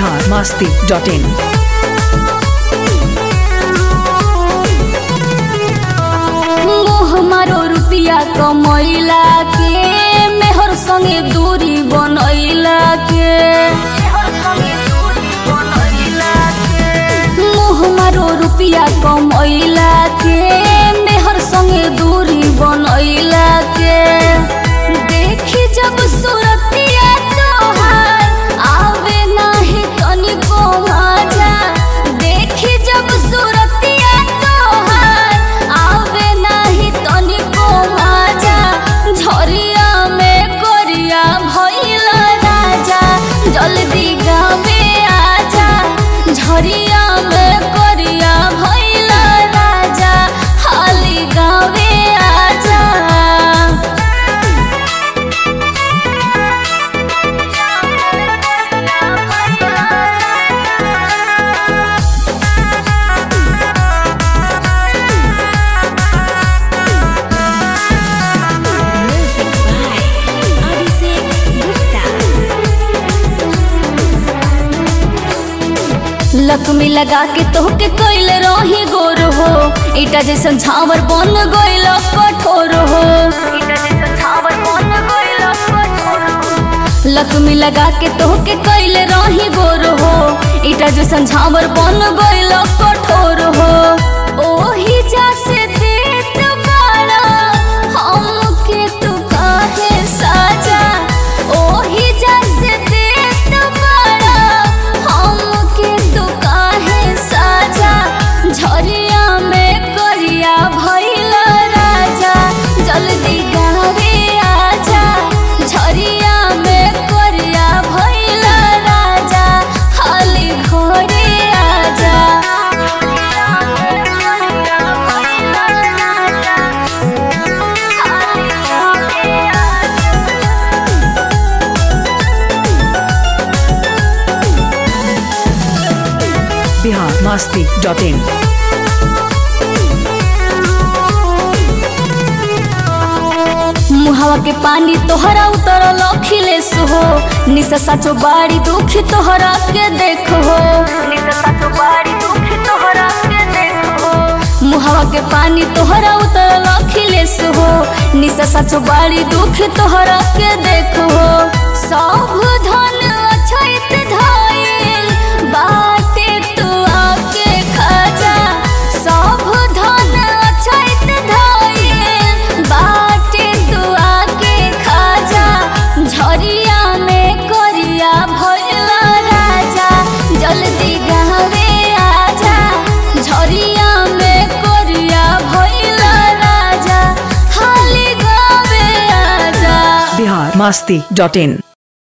biharmasti.in। मोह मारो रुपिया कमैला के मेहर संगे दूरी बनैला के मोह मारो रुपिया कमैला के मेहर संगे दूरी बनैला के देखी जब सूरतिया तोहार आवे नाही तनिको मजा देखी जब सूरतिया तोहार आवे नाही तनिको मजा झरिया में कोरिया भइल राजा जल्दी गावे आजा झरिया में कोरिया भइल राजा हाली गावे आजा। लक्ष्मी लगा के तोहके कैल रही गोर हो ईटा जैसन झावर बन गइल कठोर हो लक्ष्मी लगा के तोहके कैल रही गोर हो ईटा जैसन झावर बन गइल कठोर हो ओही जा से देत बाड़ा हमके तू काहे साजा ओही जा से देत बाड़ा हमके तू काहे साजा झरिया में करिया भइल राजा जल्दी गावे आजा झरिया में करिया भइल राजा हाली घरे आजा। biharmasti.in। मुहावा के पानी तोहरा उतरल अखिलेश हो निशा साचो बाड़ी दुखी तोहरा के देखो मुहावा के पानी तोहरा उतरल अखिलेश हो निशा साचो बाड़ी दुखी तोहरा के देखो सब धन अछैत धइल बाटे तू आके खजा सब धन अछैत धइल बाटे तू आके खजा झरिया में करिया भइल राजा जल्दी गावे आजा झरिया में करिया भइल राजा हाली गावे आजा। biharmasti.in।